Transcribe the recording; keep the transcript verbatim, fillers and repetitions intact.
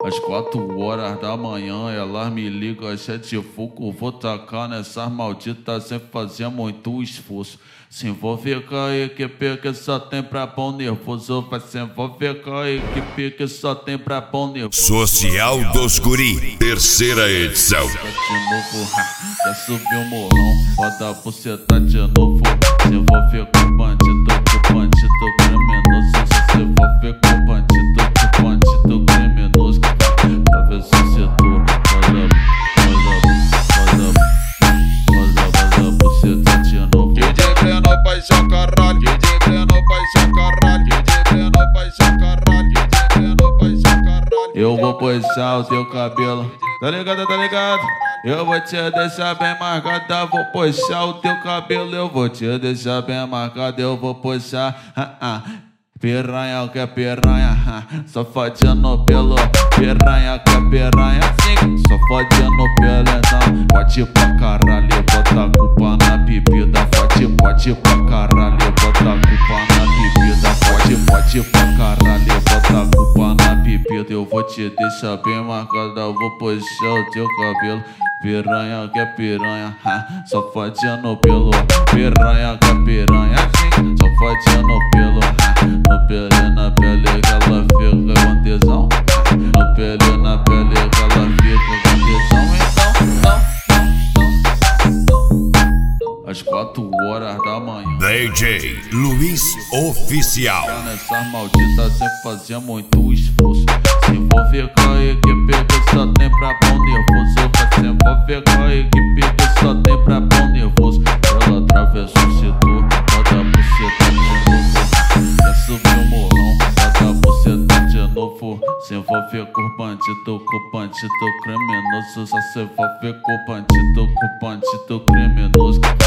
Às quatro horas da manhã elas me ligam, sete fogo, vou tacar nessas malditas sem fazer muito esforço. Se envolver com a equipe que só tem pra bom nervoso. Vai se envolver com a equipe que só tem pra bom nervoso. Social dos Guri, terceira edição. De novo, já subiu o morrão, roda a buceta de novo. Se envolver com bandido, com bandido criminoso. Se envolver com bandido, com bandido criminoso. Talvez se tu, roda, roda, roda, roda, roda a buceta de novo. D J Breno, paixão caralho. D J Breno, paixão caralho. D J Breno, paixão caralho. D J Breno, paixão caralho. Eu vou puxar o teu cabelo, tá ligado, tá ligado? Eu vou te deixar bem marcada, vou puxar o teu cabelo. Eu vou te deixar bem marcada, eu vou puxar. Ah, ah. Piranha que é piranha, ah. Só fodendo pelo. Piranha que é piranha, sim. Só fodendo pelo, então. Pode pra caralho, bota a culpa na bebida. Pode, pode pra caralho, bota a culpa na bebida. Pode, pode pra caralho, bota a culpa na bebida. Eu vou te deixar bem marcada, eu vou puxar o teu cabelo. Piranha que é piranha, ha, só fodendo pelo. Piranha que é piranha, sim, só fodendo pelo. Ha, no pele, na pele que ela fica com tesão. No pele, na pele que ela fica com tesão. Então, não, não, não. Às quatro horas da manhã D J Luiz Oficial. Nessas malditas sem fazer muito esforço. Se envolver com a equipe que só tem pra bom nervoso. Vai se envolver com a equipe que só tem pra bom nervoso. Ela atravessou o setor, roda a buceta de novo. Já subiu o morrão, roda a buceta de novo. Se envolver com bandido, com bandido criminoso. Só se envolver com bandido, com bandido criminoso.